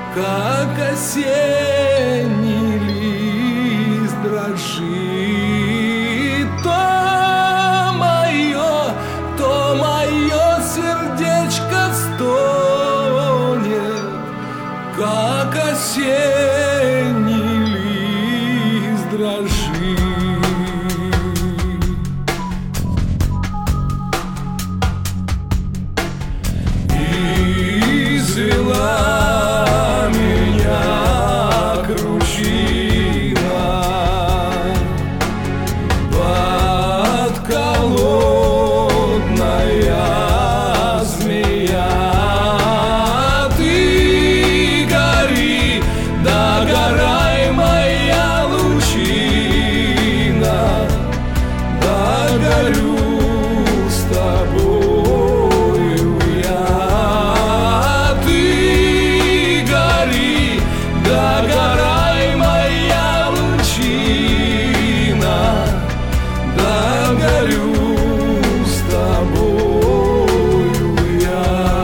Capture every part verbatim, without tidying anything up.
как осенний лист дрожит. То мое, то мое сердечко стонет, как осенний лист дрожит. Извела меня кручина, подколодная змея. Ты гори, догорай, моя лучина, догорю с тобою я. Догорай, моя лучина, догорю с тобою я.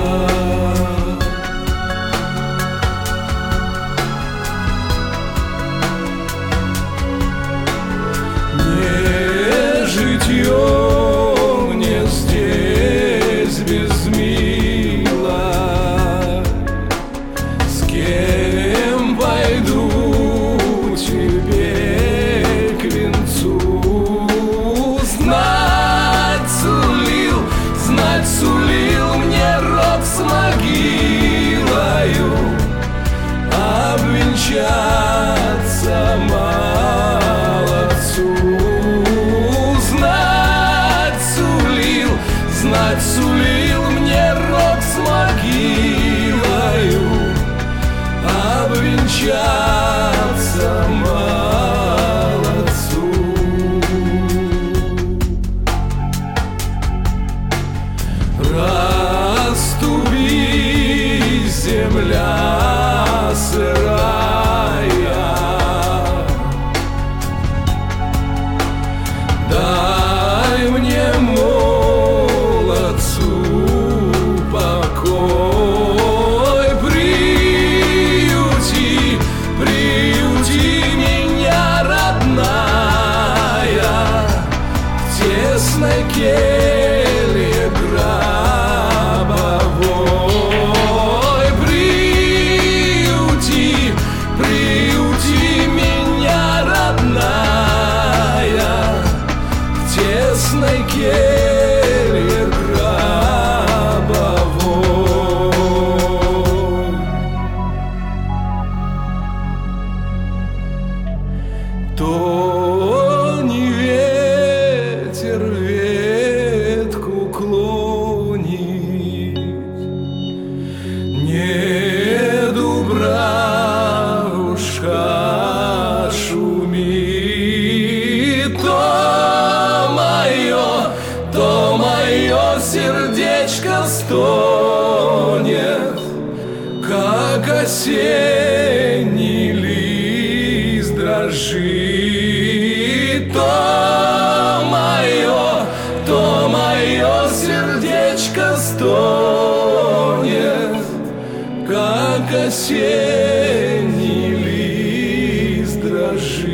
Не житье мне здесь без мила, с кем пойду тебе к венцу. Знать сулил, знать сулил мне род с могилою, обвенчаться молодцу. Знать сулил, знать сулил мне род с могилою, обвенчаться молодцу. Расступи, земля сырая, дай мне, молодцу, покой. Приюти, приюти меня, родная, в тесной келье гробовой. Приюти, приюти меня, родная, в тесной келье гробовой. То не ветер ветку клонит, не дубравушка шумит. То мое, то мое сердечко стонет, как осенний лист дрожит. То мое, то мое сердечко стонет, как осенний лист дрожит.